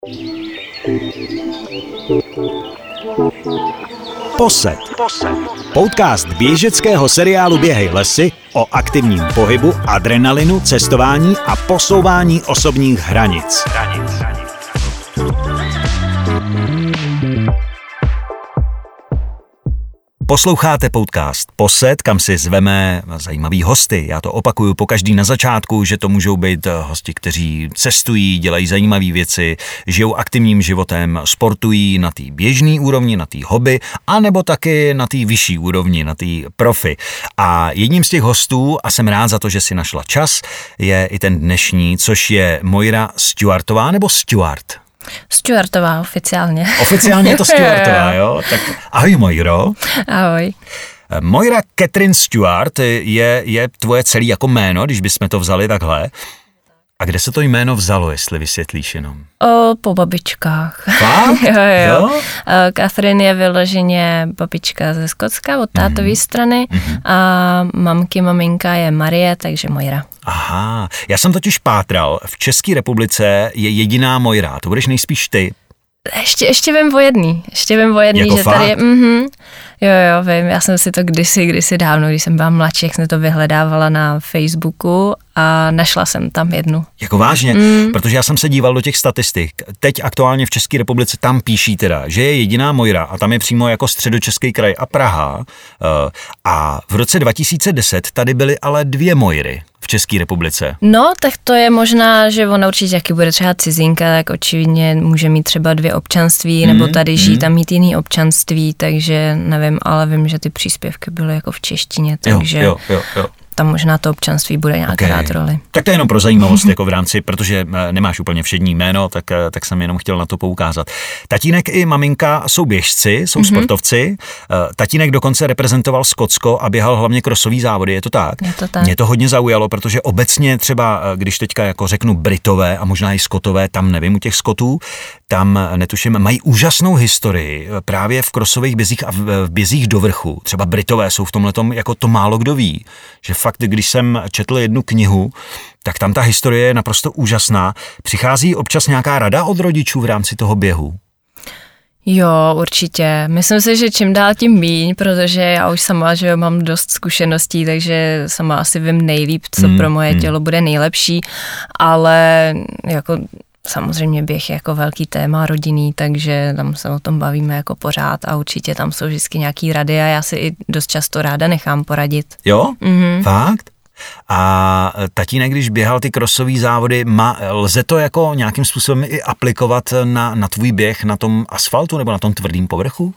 Posed. Podcast běžeckého seriálu Běhej lesy o aktivním pohybu, adrenalinu, cestování a posouvání osobních hranic. Posloucháte podcast Posed, kam si zveme zajímavý hosty. Já to opakuju pokaždý na začátku, že to můžou být hosti, kteří cestují, dělají zajímavé věci, žijou aktivním životem, sportují na té běžné úrovni, na té hobby, anebo taky na té vyšší úrovni, na té profi. A jedním z těch hostů, a jsem rád za to, že si našla čas, je i ten dnešní, což je Moira Stuartová nebo Stuart? Stuartová oficiálně. Oficiálně je to Stuartová, jo? Tak ahoj Moiro. Ahoj. Moira Catherine Stuart je tvoje celé jako jméno, když bychom to vzali takhle. A kde se to jméno vzalo, jestli vysvětlíš jenom? Po babičkách. Fakt? jo. Catherine je vyloženě babička ze Skotska od tátové strany a maminka je Marie, takže Moira. Aha, já jsem totiž pátral, v České republice je jediná Moira, to budeš nejspíš ty. Ještě vím o jedný, jako že fakt? tady Jo, vím, já jsem si to kdysi dávno, když jsem byla mladší, jak jsem to vyhledávala na Facebooku a našla jsem tam jednu. Jako vážně? Protože já jsem se díval do těch statistik. Teď aktuálně v České republice tam píší teda, že je jediná Moira a tam je přímo jako Středočeský kraj a Praha. A v roce 2010 tady byly ale 2 Moiry v České republice. No, tak to je možná, že ona určitě, jaký bude třeba cizinka, tak očividně může mít třeba 2 občanství, nebo tady žít tam mít jiný občanství, takže nevím, ale vím, že ty příspěvky byly jako v češtině, takže Jo. tam možná to občanství bude nějak hrát roli. Tak to je jenom pro zajímavost, jako v rámci, protože nemáš úplně všední jméno, tak jsem jenom chtěl na to poukázat. Tatínek i maminka jsou běžci, jsou sportovci. Tatínek dokonce reprezentoval Skotsko a běhal hlavně krosový závody, je to tak? Je to tak. Mě to hodně zaujalo, protože obecně třeba, když teďka jako řeknu Britové a možná i Skotové, tam nevím u těch Skotů, tam netuším, mají úžasnou historii právě v krosových bězích a v bězích do vrchu. Třeba Britové jsou v tomhletom, jako to málo kdo ví, že fakt, když jsem četl jednu knihu, tak tam ta historie je naprosto úžasná. Přichází občas nějaká rada od rodičů v rámci toho běhu? Jo, určitě. Myslím si, že čím dál tím míň, protože já už sama, že mám dost zkušeností, takže sama asi vím nejlíp, co pro moje tělo bude nejlepší, ale jako samozřejmě běh je jako velký téma rodinný, takže tam se o tom bavíme jako pořád a určitě tam jsou vždycky nějaký rady a já si i dost často ráda nechám poradit. Jo? Fakt? A tatínek, když běhal ty krosový závody, lze to jako nějakým způsobem i aplikovat na tvůj běh na tom asfaltu nebo na tom tvrdým povrchu?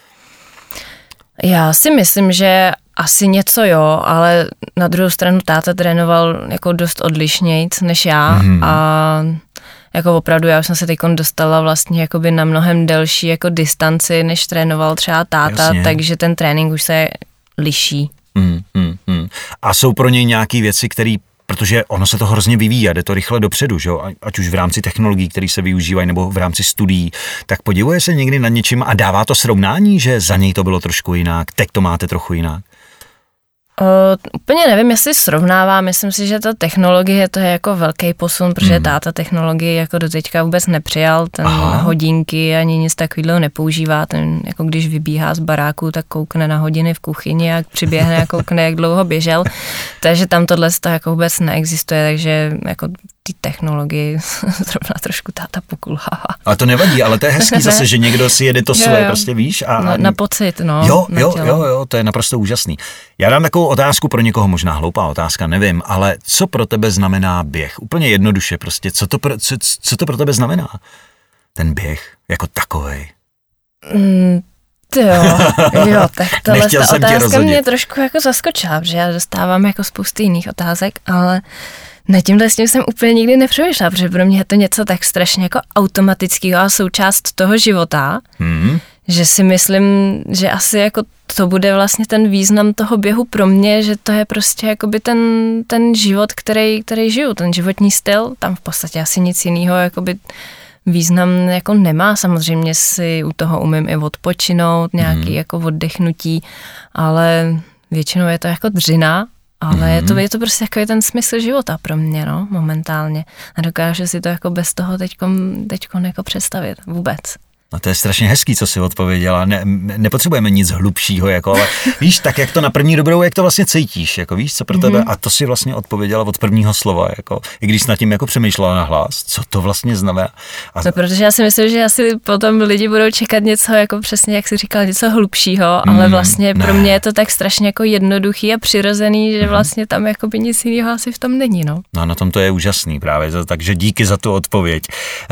Já si myslím, že asi něco jo, ale na druhou stranu táta trénoval jako dost odlišnějc než já a jako opravdu já už jsem se teď dostala vlastně jakoby na mnohem delší jako distanci, než trénoval třeba táta, takže ten trénink už se liší. A jsou pro něj nějaké věci, které, protože ono se to hrozně vyvíjí a jde to rychle dopředu, že jo? Ať už v rámci technologií, které se využívají, nebo v rámci studií, tak podivuje se někdy nad něčím a dává to srovnání, že za něj to bylo trošku jinak, teď to máte trochu jinak? Úplně nevím, jestli srovnává, myslím si, že ta technologie to je jako velký posun, protože táta technologii jako doteďka vůbec nepřijal, ten hodinky ani nic takového nepoužívá, ten jako když vybíhá z baráku, tak koukne na hodiny v kuchyni a přiběhne a koukne, jak dlouho běžel, takže tam tohle jako vůbec neexistuje, takže jako ty technologii zrovna trošku táta pokulhává. Ale to nevadí, ale to je hezký zase, že někdo si jede to své, prostě víš. Na pocit, no. Jo, to je naprosto úžasný. Já dám takovou otázku pro někoho, možná hloupá otázka, nevím, ale co pro tebe znamená běh? Úplně jednoduše prostě, co to pro tebe znamená? Ten běh jako takovej. Jo, tak tohle ta otázka mě trošku jako zaskočila, protože já dostávám jako spousty jiných otázek, ale na tímhle s tím jsem úplně nikdy nepřemýšlela, protože pro mě je to něco tak strašně jako automatického a součást toho života, že si myslím, že asi jako to bude vlastně ten význam toho běhu pro mě, že to je prostě jakoby ten život, který žiju, ten životní styl, tam v podstatě asi nic jiného jakoby význam jako nemá, samozřejmě si u toho umím i odpočinout, nějaký jako oddechnutí, ale většinou je to jako dřina ale je to prostě takový ten smysl života pro mě, no, momentálně. A dokážu si to jako bez toho teďkon jako představit vůbec. No to je strašně hezký, co jsi odpověděla. Nepotřebujeme nic hlubšího, jako, ale víš, tak jak to na první dobrou, jak to vlastně cítíš, jako víš, co pro tebe, a to si vlastně odpověděla od prvního slova, jako, i když jsi nad tím jako přemýšlela nahlas, co to vlastně znamená. No, protože já si myslím, že asi potom lidi budou čekat něco, jako přesně, jak jsi říkal, něco hlubšího, ale vlastně pro mě je to tak strašně jako jednoduchý a přirozený, že vlastně tam jako by nic jiného asi v tom není, no. No, na tom to je úžasný právě, takže díky za tu odpověď.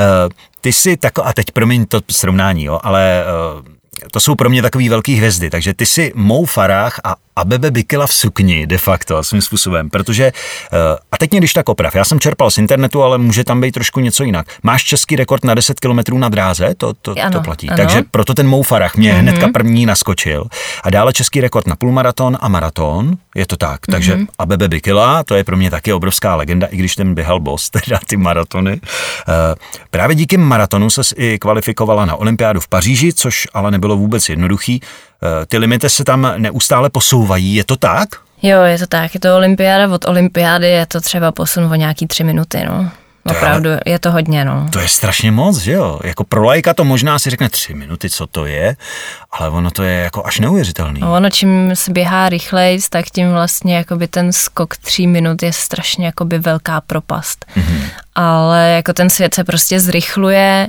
Ty jsi a teď promiň to srovnání, jo, ale to jsou pro mě takový velký hvězdy, takže ty jsi Mo Farah a Abebe Bikila v sukni de facto svým způsobem, protože, a teď mě když tak oprav, já jsem čerpal z internetu, ale může tam být trošku něco jinak. Máš český rekord na 10 kilometrů na dráze, to platí, ano. Takže proto ten Mo Farah mě hnedka první naskočil. A dále český rekord na půlmaraton a maraton, je to tak, takže Abebe Bikila, to je pro mě taky obrovská legenda, i když ten běhal boss, teda ty maratony. Právě díky maratonu ses i kvalifikovala na olympiádu v Paříži, což ale nebylo vůbec jednoduchý. Ty limity se tam neustále posouvají, je to tak? Jo, je to tak, je to olympiáda, od olympiády je to třeba posun o nějaký 3 minuty, no. Opravdu, je to hodně, no. To je strašně moc, že jo? Jako pro laika to možná si řekne 3 minuty, co to je, ale ono to je jako až neuvěřitelný. No, ono, čím se běhá rychlejc, tak tím vlastně jakoby ten skok 3 minut je strašně jakoby velká propast. Ale jako ten svět se prostě zrychluje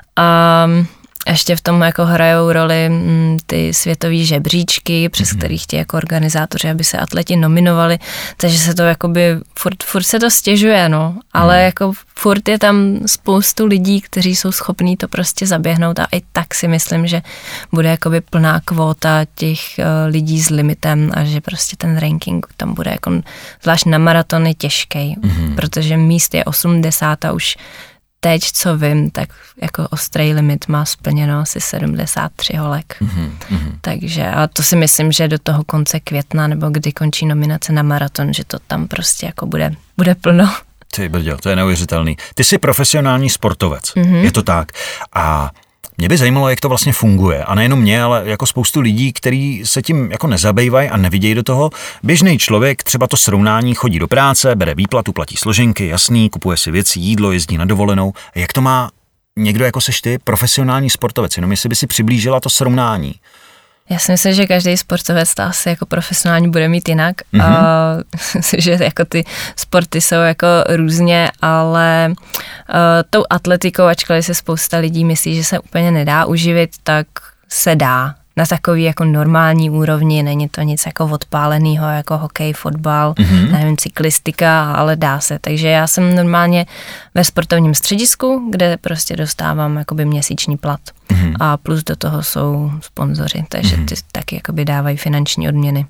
a ještě v tom jako hrajou roli ty světový žebříčky, přes který chtějí jako organizátoři, aby se atleti nominovali, takže se to jakoby, furt se to stěžuje, no, ale jako furt je tam spoustu lidí, kteří jsou schopní to prostě zaběhnout a i tak si myslím, že bude jakoby plná kvóta těch lidí s limitem a že prostě ten ranking tam bude jako, zvlášť na maratony těžkej, protože míst je 80 a už teď, co vím, tak jako ostrý limit má splněno asi 73 holek. Takže a to si myslím, že do toho konce května, nebo kdy končí nominace na maraton, že to tam prostě jako bude plno. Ty brďo, to je neuvěřitelný. Ty jsi profesionální sportovec, je to tak. A mě by zajímalo, jak to vlastně funguje. A nejenom mě, ale jako spoustu lidí, kteří se tím jako nezabývají a nevidějí do toho. Běžný člověk třeba to srovnání chodí do práce, bere výplatu, platí složenky, jasný, kupuje si věci, jídlo, jezdí na dovolenou. Jak to má někdo jako seš ty, profesionální sportovec? Jenom jestli by si přiblížila to srovnání. Já si myslím, že každý sportovec to asi jako profesionální bude mít jinak. A že jako ty sporty jsou jako různě, ale tou atletikou, ačkoliv se spousta lidí myslí, že se úplně nedá uživit, tak se dá. Na takový jako normální úrovni, není to nic jako odpálenýho, jako hokej, fotbal, nevím, cyklistika, ale dá se. Takže já jsem normálně ve sportovním středisku, kde prostě dostávám jakoby měsíční plat. A plus do toho jsou sponzoři, takže ty taky jakoby dávají finanční odměny.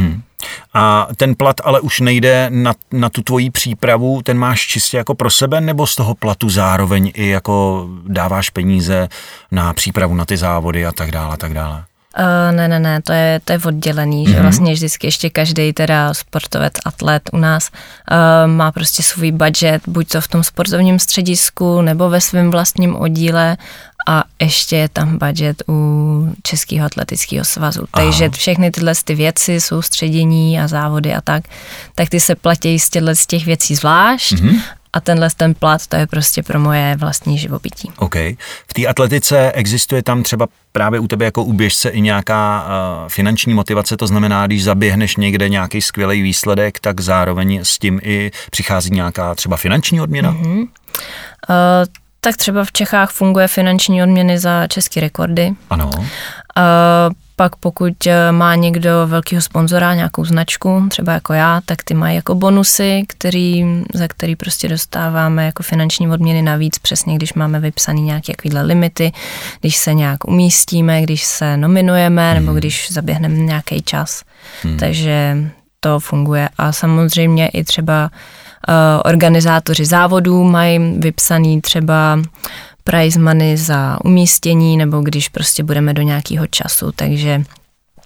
A ten plat ale už nejde na tu tvoji přípravu, ten máš čistě jako pro sebe, nebo z toho platu zároveň i jako dáváš peníze na přípravu na ty závody a tak dále, a tak dále? Ne, to je oddělený, že vlastně vždycky ještě každý teda sportovec, atlet u nás má prostě svůj budget, buď to v tom sportovním středisku, nebo ve svém vlastním oddíle a ještě je tam budget u Českého atletického svazu. Takže všechny tyhle ty věci, soustředění a závody a tak ty se platí z těch věcí zvlášť. A ten plat, to je prostě pro moje vlastní živobytí. OK. V té atletice existuje tam třeba právě u tebe jako u běžce i nějaká finanční motivace, to znamená, když zaběhneš někde nějaký skvělý výsledek, tak zároveň s tím i přichází nějaká třeba finanční odměna? Tak třeba v Čechách funguje finanční odměny za české rekordy. Ano. Pak pokud má někdo velkýho sponzora, nějakou značku, třeba jako já, tak ty mají jako bonusy, za který prostě dostáváme jako finanční odměny navíc, přesně když máme vypsaný nějaké takovýhle limity, když se nějak umístíme, když se nominujeme, nebo když zaběhneme nějaký čas. Takže to funguje. A samozřejmě i třeba organizátoři závodů mají vypsaný třeba prize money za umístění, nebo když prostě budeme do nějakého času, takže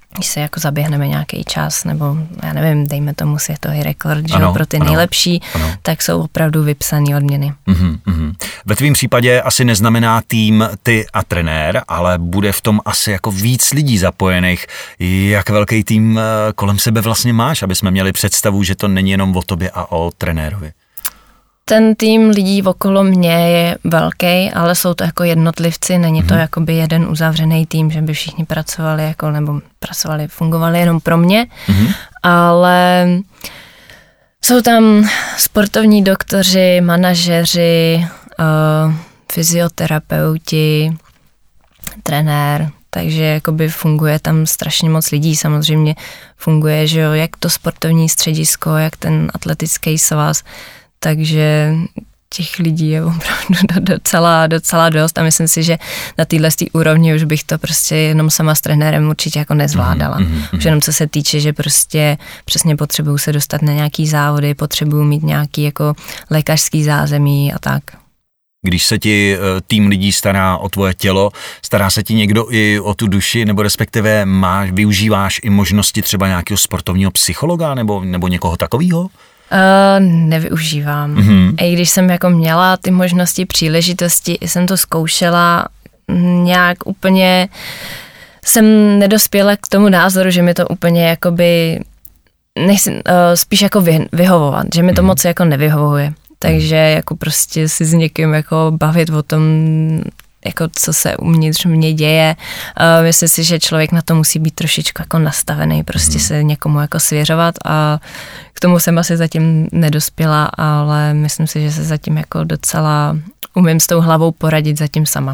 když se jako zaběhneme nějaký čas, nebo já nevím, dejme tomu světový rekord, že pro ty nejlepší, tak jsou opravdu vypsané odměny. Ve tvým případě asi neznamená tým ty a trenér, ale bude v tom asi jako víc lidí zapojených. Jak velký tým kolem sebe vlastně máš, aby jsme měli představu, že to není jenom o tobě a o trenérovi? Ten tým lidí okolo mě je velký, ale jsou to jako jednotlivci, není to jakoby jeden uzavřený tým, že by všichni pracovali jako, nebo fungovali jenom pro mě, ale jsou tam sportovní doktoři, manažeři, fyzioterapeuti, trenér, takže jakoby funguje tam strašně moc lidí, samozřejmě funguje, že jo, jak to sportovní středisko, jak ten atletický svaz, takže těch lidí je opravdu docela dost a myslím si, že na téhle úrovni už bych to prostě jenom sama s trenérem určitě jako nezvládala. Už jenom co se týče, že prostě přesně potřebuju se dostat na nějaký závody, potřebuju mít nějaký jako lékařský zázemí a tak. Když se ti tým lidí stará o tvoje tělo, stará se ti někdo i o tu duši, nebo respektive využíváš i možnosti třeba nějakého sportovního psychologa nebo někoho takového? Nevyužívám. I když jsem jako měla ty možnosti, příležitosti, jsem to zkoušela, nějak úplně jsem nedospěla k tomu názoru, že mi to úplně jakoby nechci spíš jako vyhovovat, že mi to moc jako nevyhovuje. Takže jako prostě si s někým jako bavit o tom, jako co se uvnitř mě děje. Myslím si, že člověk na to musí být trošičku jako nastavený, prostě se někomu jako svěřovat a k tomu jsem asi zatím nedospěla, ale myslím si, že se zatím jako docela umím s tou hlavou poradit zatím sama.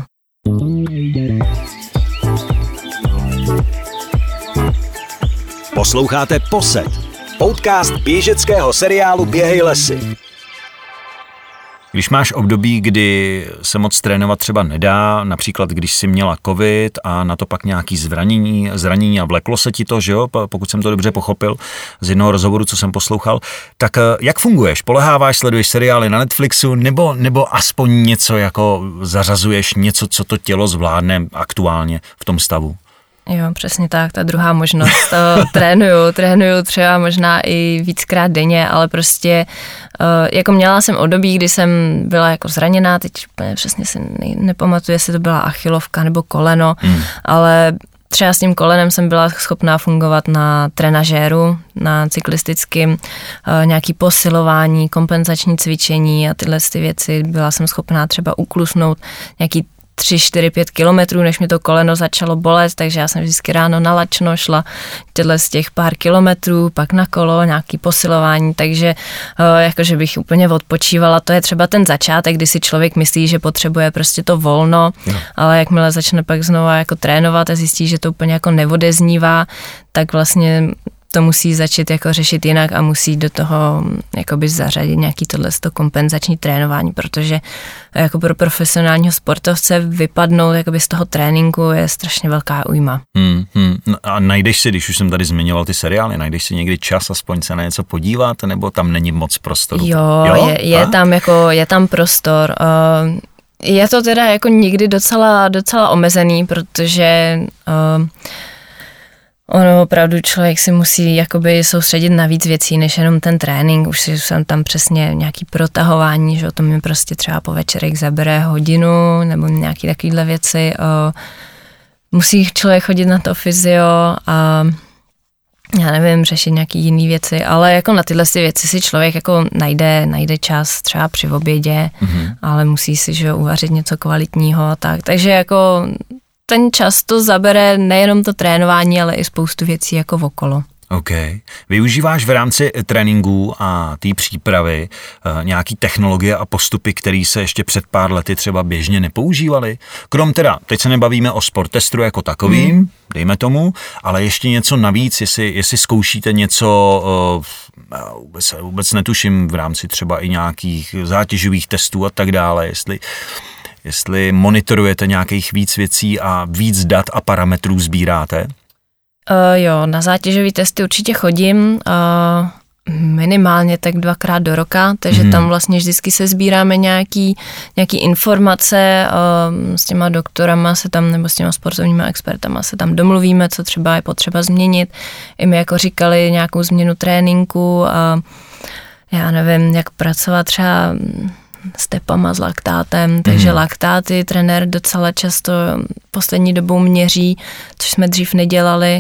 Posloucháte Posed, podcast běžeckého seriálu Běhej lesy. Když máš období, kdy se moc trénovat třeba nedá, například když jsi měla covid a na to pak nějaký zranění a vleklo se ti to, že jo, pokud jsem to dobře pochopil z jednoho rozhovoru, co jsem poslouchal, tak jak funguješ? Poleháváš, sleduješ seriály na Netflixu nebo aspoň něco jako zařazuješ, něco, co to tělo zvládne aktuálně v tom stavu? Jo, přesně tak, ta druhá možnost. Trénuju třeba možná i víckrát denně, ale prostě jako měla jsem období, kdy jsem byla jako zraněná, teď přesně si nepamatuju, jestli to byla achilovka nebo koleno, ale třeba s tím kolenem jsem byla schopná fungovat na trenažéru, na cyklistickém, nějaký posilování, kompenzační cvičení a tyhle ty věci. Byla jsem schopná třeba uklusnout nějaký 3, 4, 5 kilometrů, než mi to koleno začalo bolet, takže já jsem vždycky ráno na lačno šla tyhle z těch pár kilometrů, pak na kolo, nějaký posilování, takže jakože bych úplně odpočívala. To je třeba ten začátek, kdy si člověk myslí, že potřebuje prostě to volno, ale jakmile začne pak znova jako trénovat a zjistí, že to úplně jako neodeznívá, tak vlastně to musí začít jako řešit jinak a musí do toho jakoby zařadit nějaký tohleto kompenzační trénování, protože jako pro profesionálního sportovce vypadnout jakoby z toho tréninku je strašně velká újma. No a najdeš si, když už jsem tady zmiňoval ty seriály, najdeš si někdy čas aspoň se na něco podívat, nebo tam není moc prostoru? Jo? Je tam prostor. Je to teda jako někdy docela omezený, protože ono opravdu člověk si musí jakoby soustředit na víc věcí, než jenom ten trénink. Už jsem tam přesně nějaký protahování, že to mi prostě třeba po večerech zabere hodinu nebo nějaký takovýhle věci. Musí člověk chodit na to fyzio a já nevím, řešit nějaký jiný věci, ale jako na tyhle věci si člověk jako najde čas třeba při obědě, ale musí si že uvařit něco kvalitního a tak. Takže jako ten čas to zabere nejenom to trénování, ale i spoustu věcí jako okolo. OK. Využíváš v rámci tréninků a té přípravy nějaký technologie a postupy, které se ještě před pár lety třeba běžně nepoužívaly? Krom teda, teď se nebavíme o sportestru jako takovým, dejme tomu, ale ještě něco navíc, jestli zkoušíte něco, vůbec netuším, v rámci třeba i nějakých zátěžových testů a tak dále, jestli monitorujete nějakých víc věcí a víc dat a parametrů sbíráte? Jo, na zátěžové testy určitě chodím, minimálně tak 2krát do roka, takže tam vlastně vždycky se sbíráme nějaký informace, s těma doktorama se tam, nebo s těma sportovníma expertama se tam domluvíme, co třeba je potřeba změnit. I my jako říkali nějakou změnu tréninku a já nevím, jak pracovat třeba s tepama, s laktátem, takže laktáty trenér docela často poslední dobou měří, což jsme dřív nedělali.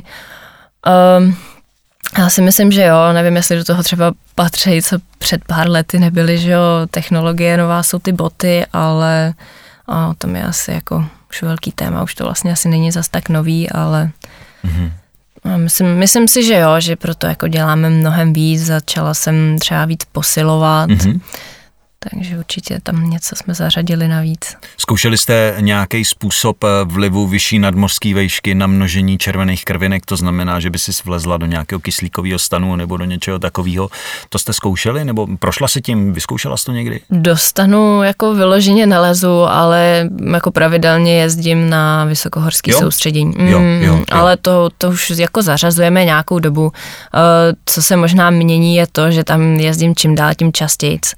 Já si myslím, že jo, nevím, jestli do toho třeba patří, co před pár lety nebyly, že jo, technologie nová jsou ty boty, ale to je asi jako už velký téma, už to vlastně asi není zas tak nový, ale myslím si, že jo, že proto jako děláme mnohem víc, začala jsem třeba víc posilovat, takže určitě tam něco jsme zařadili navíc. Zkoušeli jste nějaký způsob vlivu vyšší nadmořské vejšky na množení červených krvinek, to znamená, že by si vlezla do nějakého kyslíkového stanu nebo do něčeho takového? To jste zkoušeli, nebo prošla si tím, vyzkoušela jsi to někdy? Do stanu jako vyloženě nelezu, ale jako pravidelně jezdím na vysokohorský soustředění. Jo. Ale to už jako zařazujeme nějakou dobu. Co se možná mění je to, že tam jezdím čím dál tím častějc.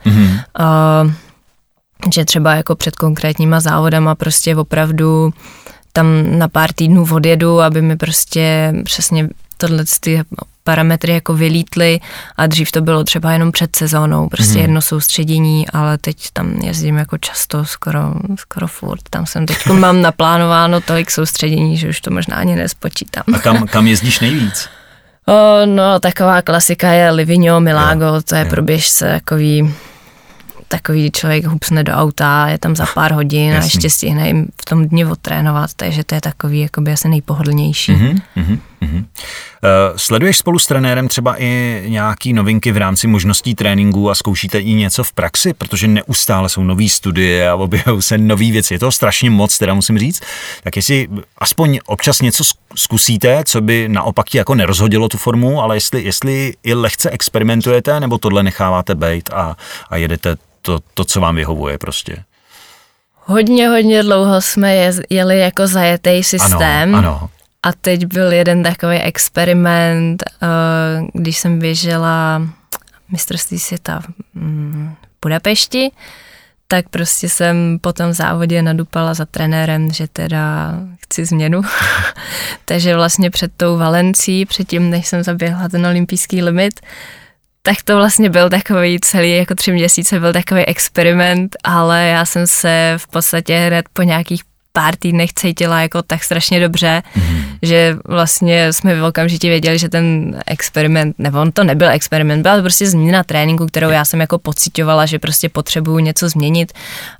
Že třeba jako před konkrétníma závodama prostě opravdu tam na pár týdnů odjedu, aby mi prostě přesně tohle ty parametry jako vylítly a dřív to bylo třeba jenom před sezónou, prostě jedno soustředění, ale teď tam jezdím jako často, skoro furt. Tam jsem teď mám naplánováno tolik soustředění, že už to možná ani nespočítám. A kam jezdíš nejvíc? No, taková klasika je Livigno, Milago, to je pro běžce takový člověk hupsne do auta, je tam za pár hodin a ještě stihne jim v tom dni odtrénovat, takže to je takový jakoby asi nejpohodlnější. Sleduješ spolu s trenérem třeba i nějaký novinky v rámci možností tréninku a zkoušíte i něco v praxi, protože neustále jsou nový studie a objevují se nový věci. Je toho strašně moc, teda musím říct. Tak jestli aspoň občas něco zkusíte, co by naopak ti jako nerozhodilo tu formu, ale jestli i lehce experimentujete, nebo tohle necháváte bejt a jedete to, co vám vyhovuje prostě. Hodně dlouho jsme jeli jako zajetý systém. Ano. A teď byl jeden takový experiment, když jsem běžela mistrovství světa v Budapešti, tak prostě jsem po tom závodě nadupala za trenérem, že teda chci změnu. Takže vlastně před tou Valencí, předtím, než jsem zaběhla ten olympijský limit, tak to vlastně byl takový celý, jako 3 měsíce byl takový experiment, ale já jsem se v podstatě hned po nějakých pár týdnech cítila jako tak strašně dobře, že vlastně jsme okamžitě věděli, že ten experiment, nebo on to nebyl experiment, byla to prostě změna tréninku, kterou já jsem jako pociťovala, že prostě potřebuju něco změnit.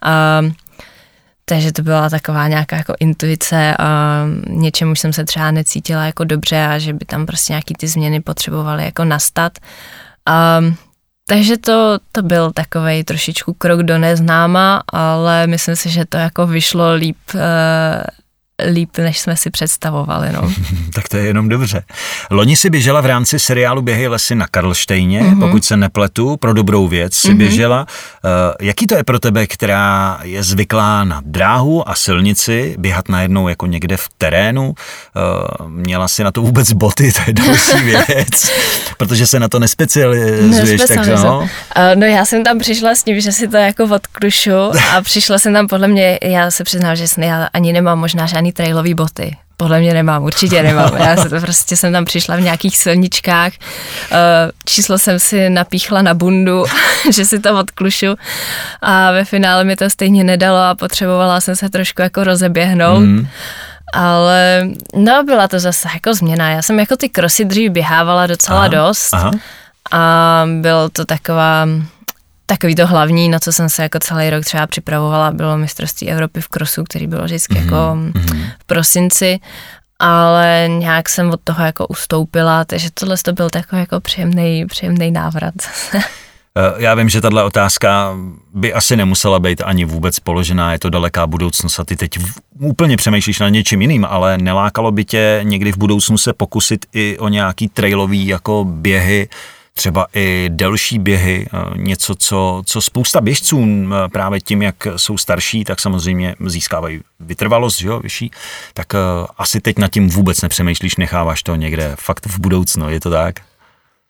Takže to byla taková nějaká jako intuice a něčemu jsem se třeba necítila jako dobře a že by tam prostě nějaký ty změny potřebovaly jako nastat. Takže to byl takovej trošičku krok do neznáma, ale myslím si, že to jako vyšlo líp, než jsme si představovali. No. Tak to je jenom dobře. Loni si běžela v rámci seriálu Běhej lesy na Karlštejně, pokud se nepletu, pro dobrou věc si běžela. Jaký to je pro tebe, která je zvyklá na dráhu a silnici, běhat najednou jako někde v terénu? Měla si na to vůbec boty, to je další věc, protože se na to nespecializuješ. Takže no. No já jsem tam přišla s tím, že si to jako odklušu a přišla jsem tam podle mě, já se přiznám, že já ani nemám možná žádný trailový boty. Podle mě nemám, určitě nemám. Já se to prostě jsem tam přišla v nějakých silničkách, číslo jsem si napíchla na bundu, že si to odklušu a ve finále mi to stejně nedalo a potřebovala jsem se trošku jako rozeběhnout. Ale no, byla to zase jako změna. Já jsem jako ty krosy dřív běhávala docela dost a bylo to takový to hlavní, na co jsem se jako celý rok třeba připravovala, bylo mistrovství Evropy v krosu, který bylo vždycky jako v prosinci, ale nějak jsem od toho jako ustoupila, takže tohle to byl takový jako příjemný návrat. Já vím, že tahle otázka by asi nemusela být ani vůbec položená, je to daleká budoucnost a ty teď úplně přemýšlíš na něčím jiným, ale nelákalo by tě někdy v budoucnu se pokusit i o nějaký trailový jako běhy, třeba i delší běhy, něco, co spousta běžců právě tím, jak jsou starší, tak samozřejmě získávají vytrvalost, že jo, vyšší, tak asi teď nad tím vůbec nepřemýšlíš, necháváš to někde fakt v budoucnu, je to tak?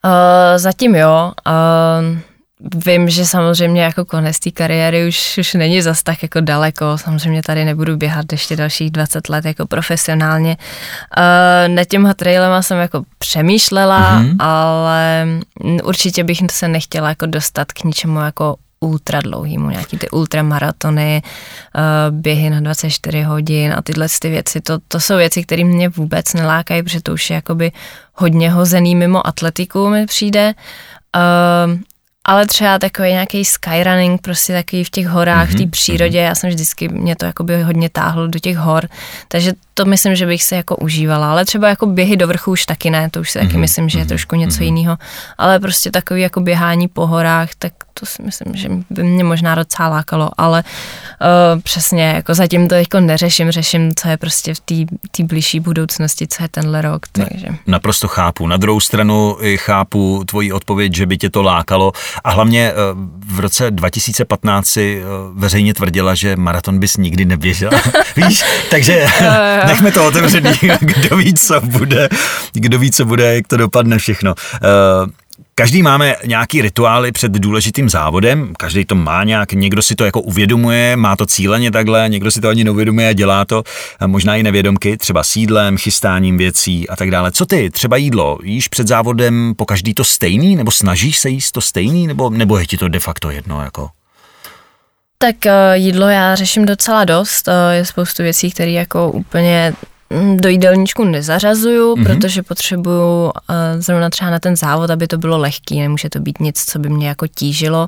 Zatím jo. Vím, že samozřejmě jako konec té kariéry už není zas tak jako daleko. Samozřejmě tady nebudu běhat ještě dalších 20 let jako profesionálně. Nad těmhle trailema jsem jako přemýšlela, ale určitě bych se nechtěla jako dostat k ničemu jako ultra dlouhýmu, nějaký ty ultramaratony, běhy na 24 hodin a tyhle ty věci. To jsou věci, které mě vůbec nelákají, protože to už je jakoby hodně hozený mimo atletiku mi přijde. Ale třeba takový nějaký skyrunning, prostě takový v těch horách, v té přírodě, já jsem vždycky, mě to jakoby hodně táhlo do těch hor, takže to myslím, že bych se jako užívala, ale třeba jako běhy do vrchu už taky ne, to už si taky myslím, že je trošku něco jiného, ale prostě takový jako běhání po horách, tak to si myslím, že by mě možná docela lákalo, ale přesně, jako zatím to jako řeším, co je prostě v té blížší budoucnosti, co je tenhle rok, takže. Naprosto chápu, na druhou stranu chápu tvoji odpověď, že by tě to lákalo a hlavně v roce 2015 si veřejně tvrdila, že maraton bys nikdy neběžela, víš, takže nechme to otevřený, kdo ví, co bude, jak to dopadne všechno. Každý máme nějaký rituály před důležitým závodem, každý to má nějak, někdo si to jako uvědomuje, má to cíleně takhle, někdo si to ani neuvědomuje a dělá to, možná i nevědomky, třeba s jídlem, chystáním věcí a tak dále. Co ty, třeba jídlo, jíš před závodem po každý to stejný, nebo snažíš se jíst to stejný, nebo je ti to de facto jedno, jako? Tak jídlo já řeším docela dost, je spoustu věcí, které jako úplně do jídelníčku nezařazuju, protože potřebuju zrovna třeba na ten závod, aby to bylo lehký, nemůže to být nic, co by mě jako tížilo.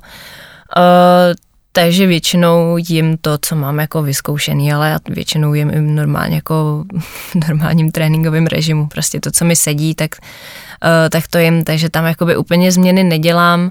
Takže většinou jim to, co mám jako vyzkoušený, ale já většinou jim i normálně jako v normálním tréninkovém režimu. Prostě to, co mi sedí, tak to jim, takže tam jakoby úplně změny nedělám.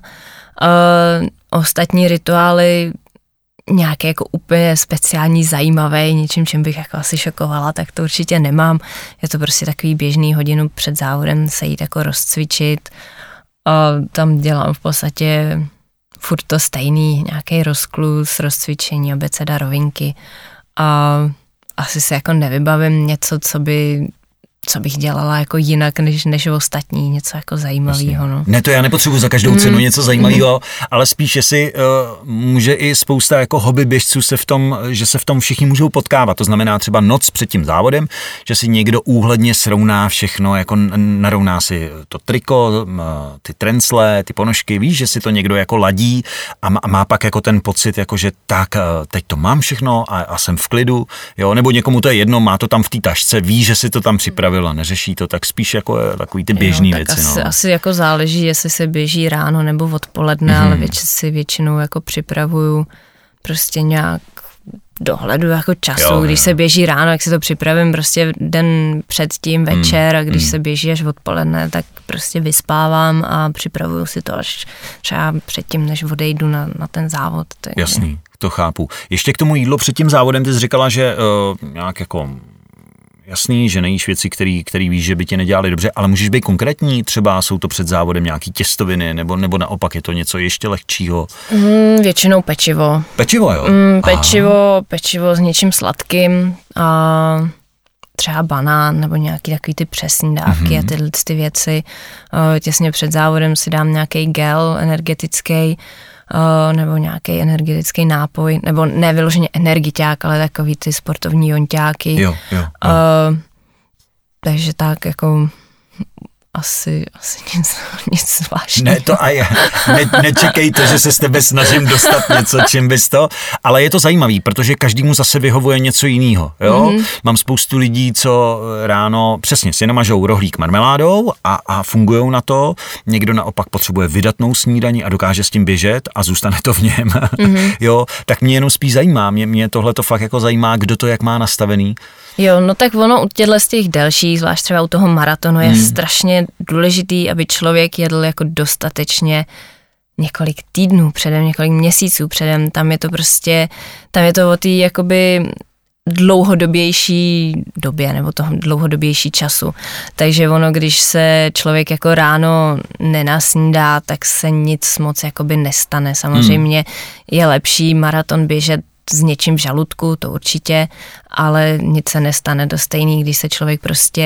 Ostatní rituály nějaké jako úplně speciální, zajímavé, něčím, čím bych jako asi šokovala, tak to určitě nemám. Je to prostě takový běžný hodinu před závodem se jít jako rozcvičit. A tam dělám v podstatě furt to stejný, nějaký rozkluz, rozcvičení, abeceda, rovinky. A asi se jako nevybavím něco, co bych dělala jako jinak než ostatní, něco jako zajímavého. No. Ne, to já nepotřebuji za každou cenu něco zajímavého, ale spíš, jestli může i spousta jako hobby běžců že se v tom všichni můžou potkávat. To znamená třeba noc před tím závodem, že si někdo úhledně srovná všechno, jako narovná si to triko, ty trencle, ty ponožky, víš, že si to někdo jako ladí a má pak jako ten pocit, jako že tak, teď to mám všechno a jsem v klidu, jo, nebo někomu to je jedno, má to tam v té tašce, ví, že si to tam připravil a neřeší to, tak spíš jako takový ty běžný věci. Asi jako záleží, jestli se běží ráno nebo odpoledne, ale si většinou jako připravuju prostě nějak dohledu jako času. Když se běží ráno, jak si to připravím prostě den předtím večer a když se běží až odpoledne, tak prostě vyspávám a připravuju si to až třeba předtím, než odejdu na ten závod. Takže. Jasný, to chápu. Ještě k tomu jídlo před tím závodem, ty jsi říkala, že nějak jako jasný, že nejíš věci, který víš, že by tě nedělaly dobře, ale můžeš být konkrétní, třeba jsou to před závodem nějaký těstoviny, nebo naopak je to něco ještě lehčího? Většinou pečivo. Pečivo, jo? Pečivo s něčím sladkým a třeba banán nebo nějaký takový ty přesný dávky a tyhle ty věci. Těsně před závodem si dám nějaký gel energetický, nebo nějaký energetický nápoj, nebo ne vyloženě energiťák, ale takový ty sportovní jonťáky. Jo. Takže tak jako asi nic zvláštního. Ne, to nečekejte, že se s tebe snažím dostat něco, čím bys to, ale je to zajímavý, protože každému zase vyhovuje něco jiného, jo? Mám spoustu lidí, co ráno přesně si namažou rohlík marmeládou a fungujou na to, někdo naopak potřebuje vydatnou snídani a dokáže s tím běžet a zůstane to v něm, jo? Tak mě jenom spíš zajímá, mě tohle to fakt jako zajímá, kdo to jak má nastavený. Jo, no tak ono u těchto z těch delších, zvlášť třeba u toho maratonu, je strašně důležitý, aby člověk jedl jako dostatečně několik týdnů předem, několik měsíců předem. Tam je to o té jakoby dlouhodobější době nebo toho dlouhodobější času. Takže ono, když se člověk jako ráno nenasnídá, tak se nic moc jakoby nestane. Samozřejmě je lepší maraton běžet s něčím v žaludku, to určitě, ale nic se nestane do stejný, když se člověk prostě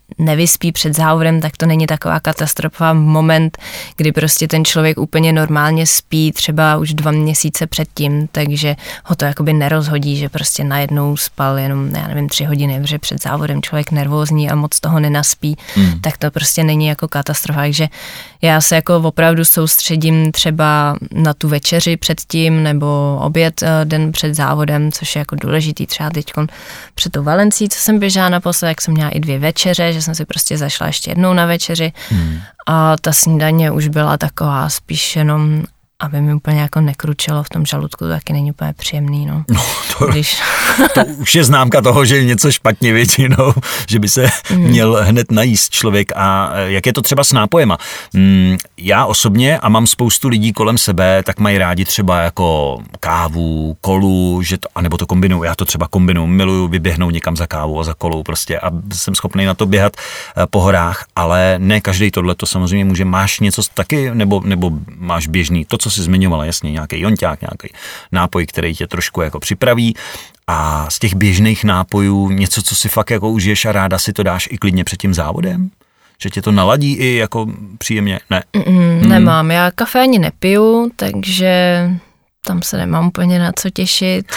nevyspí před závodem, tak to není taková katastrofa moment, kdy prostě ten člověk úplně normálně spí třeba už 2 měsíce předtím, takže ho to jakoby nerozhodí, že prostě najednou spal jenom, 3 hodiny, protože před závodem člověk nervózní a moc toho nenaspí, tak to prostě není jako katastrofa, takže já se jako opravdu soustředím třeba na tu večeři předtím nebo oběd den před závodem, což je jako důležitý, třeba teď před tou Valencí, co jsem běžela naposled, jak jsem měla i 2 večeře, že jsem si prostě zašla ještě jednou na večeři a ta snídaně už byla taková spíš jenom, aby mi úplně jako nekručilo v tom žaludku, to taky není úplně příjemný, no. To už je známka toho, že je něco špatně většinou, že by se měl hned najíst člověk. A jak je to třeba s nápojema? Já osobně, a mám spoustu lidí kolem sebe, tak mají rádi třeba jako kávu, kolu, anebo to kombinuju. Já to třeba kombinuju, miluju vyběhnout někam za kávu a za kolou prostě a jsem schopný na to běhat po horách, ale ne každý tohle to samozřejmě může. Máš něco taky, nebo máš běžný, to, co jsi zmiňovala, jasně, nějaký jonťák, nějaký nápoj, který tě trošku jako připraví. A z těch běžných nápojů něco, co si fakt jako užiješ a ráda si to dáš i klidně před tím závodem? Že tě to naladí i jako příjemně? Ne. Nemám, já kafe ani nepiju, takže tam se nemám úplně na co těšit.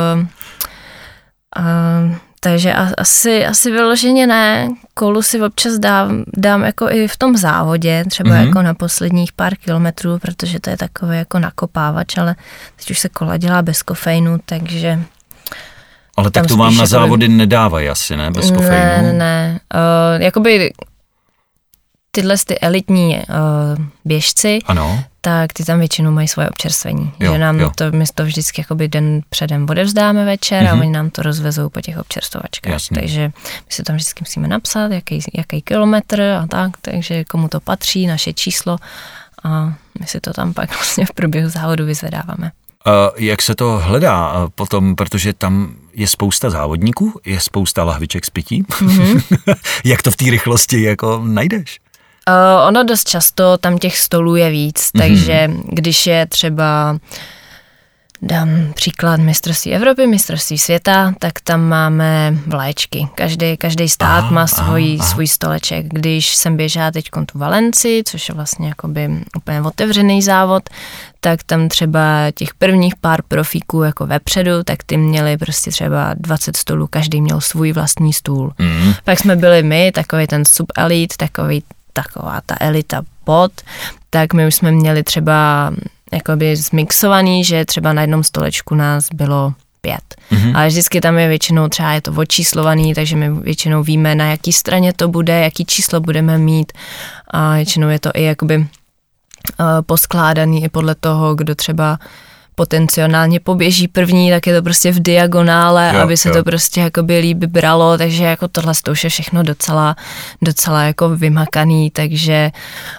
Takže asi vyloženě ne. Kolu si občas dám jako i v tom závodě, třeba jako na posledních pár kilometrů, protože to je takový jako nakopávač, ale teď už se kola dělá bez kofeinu, takže... Ale tak to vám na závody nedávají asi, ne? Bez kofeinu? Ne. Jakoby tyhle ty elitní běžci, ano, tak ty tam většinou mají svoje občerstvení. Že my to vždycky jakoby den předem odevzdáme večer a oni nám to rozvezou po těch občerstvovačkách. Jasně. Takže my si tam vždycky musíme napsat, jaký kilometr a tak, takže komu to patří, naše číslo a my si to tam pak vlastně v průběhu závodu vyzvedáváme. Jak se to hledá potom, protože tam je spousta závodníků, je spousta lahviček s pití. Jak to v té rychlosti jako najdeš? Ono dost často tam těch stolů je víc, takže když je třeba, dám příklad mistrovství Evropy, mistrovství světa, tak tam máme vlaječky. Každý stát má svůj stoleček. Když jsem běžela teď tu Valenci, což je vlastně jakoby úplně otevřený závod, tak tam třeba těch prvních pár profíků jako vepředu, tak ty měli prostě třeba 20 stolů, každý měl svůj vlastní stůl. Pak jsme byli my, takový ten subelit, taková ta elita pod, tak my už jsme měli třeba jakoby zmixovaný, že třeba na jednom stolečku nás bylo 5. Ale vždycky tam je většinou třeba je to odčíslovaný, takže my většinou víme, na jaký straně to bude, jaký číslo budeme mít a většinou je to i jakoby poskládaný i podle toho, kdo třeba potenciálně poběží první, tak je to prostě v diagonále, aby se to prostě jakoby líp bralo, takže jako tohle to už je všechno docela jako vymakaný, takže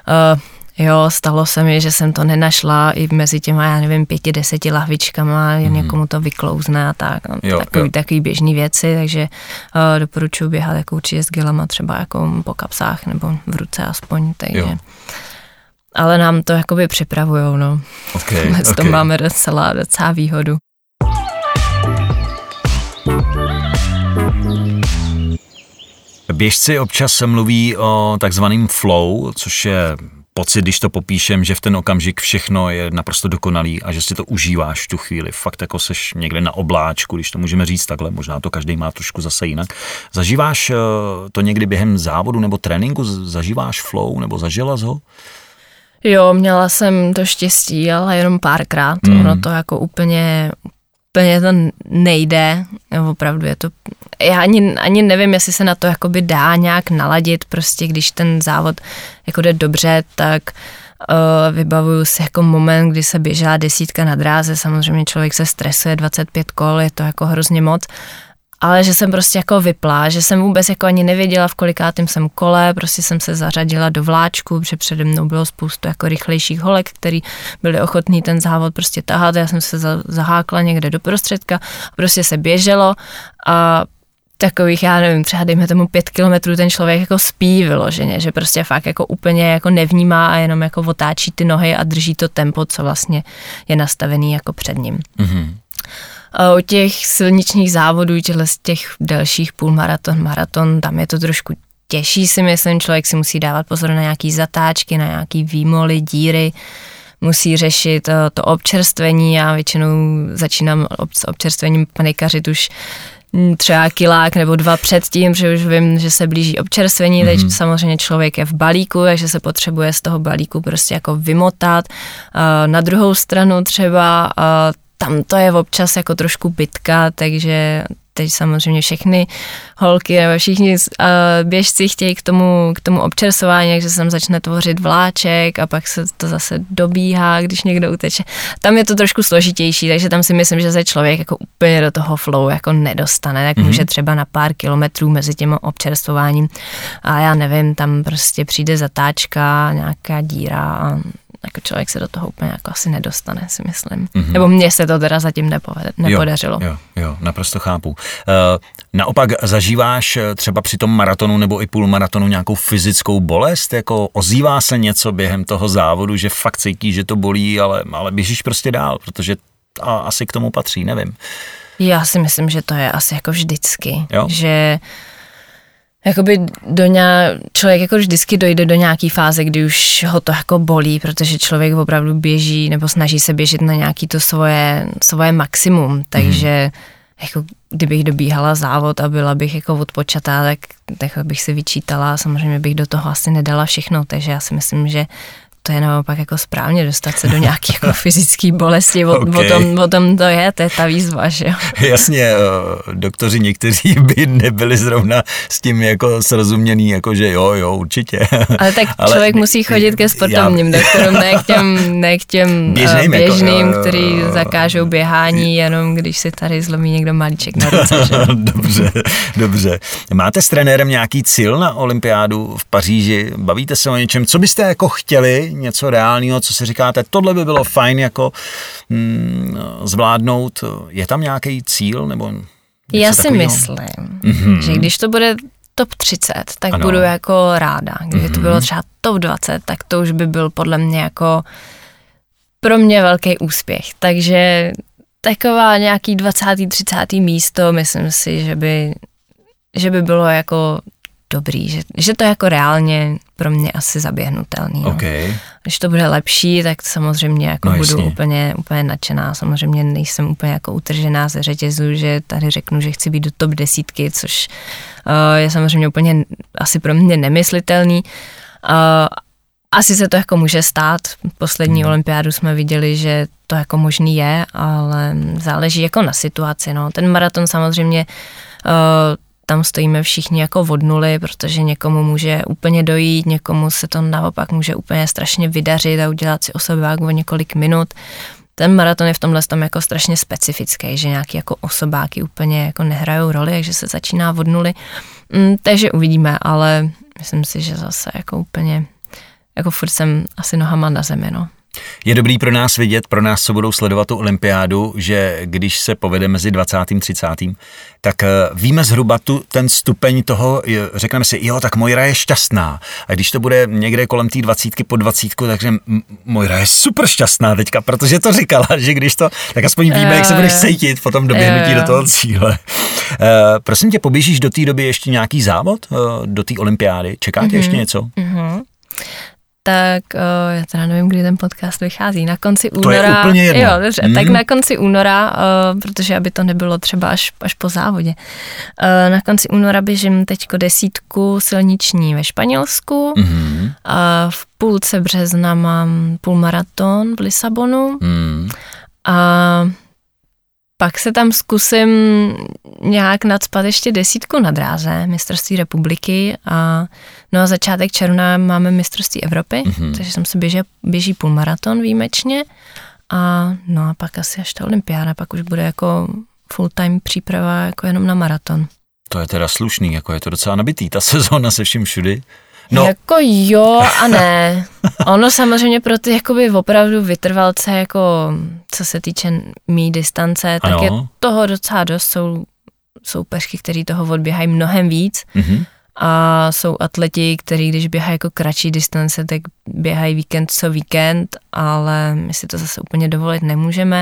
stalo se mi, že jsem to nenašla i mezi těma, 5-10 lahvičkama, někomu to vyklouzne a tak. Takový běžný věci, takže doporučuji běhat jako určitě s gilama třeba jako po kapsách nebo v ruce aspoň, takže... Ale nám to jakoby připravujou, no. V tom máme docela výhodu. Běžci občas se mluví o takzvaným flow, což je pocit, když to popíšem, že v ten okamžik všechno je naprosto dokonalý a že si to užíváš v tu chvíli. Fakt jako seš někde na obláčku, když to můžeme říct takhle, možná to každý má trošku zase jinak. Zažíváš to někdy během závodu nebo tréninku? Zažíváš flow nebo zažila jsi ho? Jo, měla jsem to štěstí, ale jenom párkrát. Ono to jako úplně to nejde. Opravdu je to... Já ani nevím, jestli se na to jakoby dá nějak naladit. Prostě když ten závod jako jde dobře, tak vybavuju si jako moment, kdy se běžela 10 na dráze. Samozřejmě člověk se stresuje, 25 kol, je to jako hrozně moc. Ale že jsem prostě jako vypla, že jsem vůbec jako ani nevěděla, v kolikátém jsem kole, prostě jsem se zařadila do vláčku, protože přede mnou bylo spoustu jako rychlejších holek, který byli ochotní ten závod prostě tahat, já jsem se zahákla někde do prostředka a prostě se běželo a takových, já nevím, třeba dejme tomu 5 kilometrů ten člověk jako spí vyloženě, že prostě fakt jako úplně jako nevnímá a jenom jako otáčí ty nohy a drží to tempo, co vlastně je nastavený jako před ním. U těch silničních závodů, těch delších půlmaraton, maraton, tam je to trošku těžší, si myslím, člověk si musí dávat pozor na nějaký zatáčky, na nějaký výmoly, díry, musí řešit to občerstvení. Já většinou začínám s občerstvením panikařit už třeba kilák nebo 2 předtím, že už vím, že se blíží občerstvení, teď samozřejmě člověk je v balíku, takže se potřebuje z toho balíku prostě jako vymotat. Na druhou stranu třeba tam to je občas jako trošku bitka, takže teď samozřejmě všechny holky nebo všichni běžci chtějí k tomu občersování, takže se tam začne tvořit vláček a pak se to zase dobíhá, když někdo uteče. Tam je to trošku složitější, takže tam si myslím, že se člověk jako úplně do toho flow jako nedostane, tak může třeba na pár kilometrů mezi tím občerstvováním a já nevím, tam prostě přijde zatáčka, nějaká díra a jako člověk se do toho úplně jako asi nedostane, si myslím. Nebo mně se to teda zatím nepodařilo. Jo, naprosto chápu. Naopak zažíváš třeba při tom maratonu nebo i půlmaratonu nějakou fyzickou bolest? Jako ozývá se něco během toho závodu, že fakt cítíš, že to bolí, ale běžíš prostě dál, protože asi k tomu patří, nevím. Já si myslím, že to je asi jako vždycky, jo? Že jakoby člověk jako vždycky dojde do nějaký fáze, kdy už ho to jako bolí, protože člověk opravdu běží nebo snaží se běžet na nějaký to svoje maximum, takže jako kdybych dobíhala závod a byla bych jako odpočatá, tak bych si vyčítala, samozřejmě bych do toho asi nedala všechno, takže já si myslím, že to je naopak jako správně dostat se do nějaké jako fyzické bolesti, o tom to je ta výzva, že jo. Jasně, doktoři někteří by nebyli zrovna s tím jako srozuměný, jako že jo, určitě. Ale tak člověk musí chodit ke sportovním doktorům, ne k těm běžným, který zakážou běhání, jenom když si tady zlomí někdo malíček na ruce, že? Dobře. Máte s trenérem nějaký cíl na olympiádu v Paříži? Bavíte se o něčem? Co byste jako chtěli? Něco reálného, co si říkáte, tohle by bylo fajn jako zvládnout. Je tam nějaký cíl? Nebo já si myslím, že když to bude top 30, tak budu jako ráda. Kdyby to bylo třeba top 20, tak to už by byl podle mě jako pro mě velký úspěch. Takže taková nějaký 20. 30. místo, myslím si, že by bylo jako dobrý, že to je jako reálně pro mě asi zaběhnutelný. No. Okay. Když to bude lepší, tak samozřejmě jako budu úplně nadšená. Samozřejmě nejsem úplně jako utržená ze řetězu, že tady řeknu, že chci být do top 10, což je samozřejmě úplně asi pro mě nemyslitelný. Asi se to jako může stát. Poslední olympiádu jsme viděli, že to jako možný je, ale záleží jako na situaci. No. Ten maraton samozřejmě tam stojíme všichni jako od nuly, protože někomu může úplně dojít, někomu se to naopak může úplně strašně vydařit a udělat si osobák o několik minut. Ten maraton je v tomhle tom jako strašně specifický, že nějaký jako osobáky úplně jako nehrajou roli, takže se začíná od nuly. Takže uvidíme, ale myslím si, že zase jako úplně, jako furt jsem asi nohama na zemi, no. Je dobrý pro nás vidět, pro nás, co budou sledovat tu olympiádu, že když se povede mezi 20. a 30., tak víme zhruba ten stupeň toho, řekneme si, jo, tak Mojra je šťastná. A když to bude někde kolem té 20 po 20, takže Mojra je super šťastná teďka, protože to říkala, že když to, tak aspoň víme, jak se budeš cítit po tom doběhnutí do toho cíle. Prosím tě, poběžíš do té doby ještě nějaký závod, do té olympiády? Čekáte ještě něco? Tak já teda nevím, kdy ten podcast vychází, na konci února. To je úplně jedno. Jo, dobře, tak na konci února, protože aby to nebylo třeba až po závodě. Na konci února běžím teďko 10 silniční ve Španělsku. V půlce března mám půlmaraton v Lisabonu. A pak se tam zkusím nějak nacpat ještě 10 na dráze, mistrovství republiky a začátek června máme mistrovství Evropy, takže jsem se běží půlmaraton výjimečně a pak asi až ta olympiáda, pak už bude jako full time příprava jako jenom na maraton. To je teda slušný, jako je to docela nabitý, ta sezóna se vším všudy. No. Jako jo a ne. Ono samozřejmě pro ty jakoby opravdu vytrvalce, jako co se týče mý distance, tak je toho docela dost. Jsou soupeřky, kteří toho odběhají mnohem víc a jsou atleti, kteří když běhají jako kratší distance, tak běhají víkend co víkend, ale my si to zase úplně dovolit nemůžeme,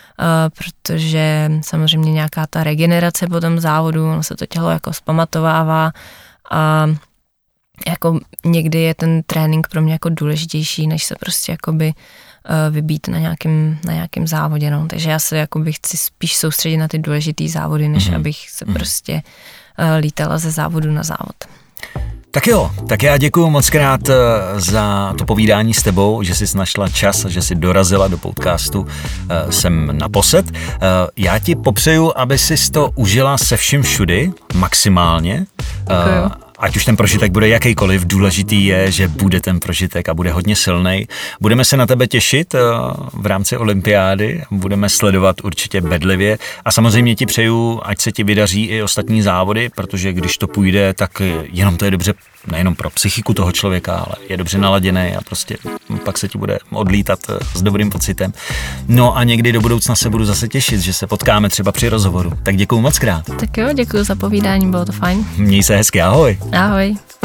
protože samozřejmě nějaká ta regenerace po tom závodu, ono se to tělo jako zpamatovává a jako někdy je ten trénink pro mě jako důležitější, než se prostě jakoby vybít na nějakém závodě, no. Takže já se jakoby chci spíš soustředit na ty důležitý závody, než abych se prostě lítala ze závodu na závod. Tak jo, tak já děkuju moc krát za to povídání s tebou, že jsi našla čas a že jsi dorazila do podcastu sem na Posed. Já ti popřeju, aby jsi to užila se vším všudy, maximálně. Děkuju. Ať už ten prožitek bude jakýkoliv, důležitý je, že bude ten prožitek a bude hodně silnej. Budeme se na tebe těšit v rámci olympiády, budeme sledovat určitě bedlivě a samozřejmě ti přeju, ať se ti vydaří i ostatní závody, protože když to půjde, tak jenom to je dobře nejenom pro psychiku toho člověka, ale je dobře naladěný a prostě pak se ti bude odlítat s dobrým pocitem. No a někdy do budoucna se budu zase těšit, že se potkáme třeba při rozhovoru. Tak děkuju moc krát. Tak jo, děkuju za povídání, bylo to fajn. Měj se hezky, ahoj. Ahoj.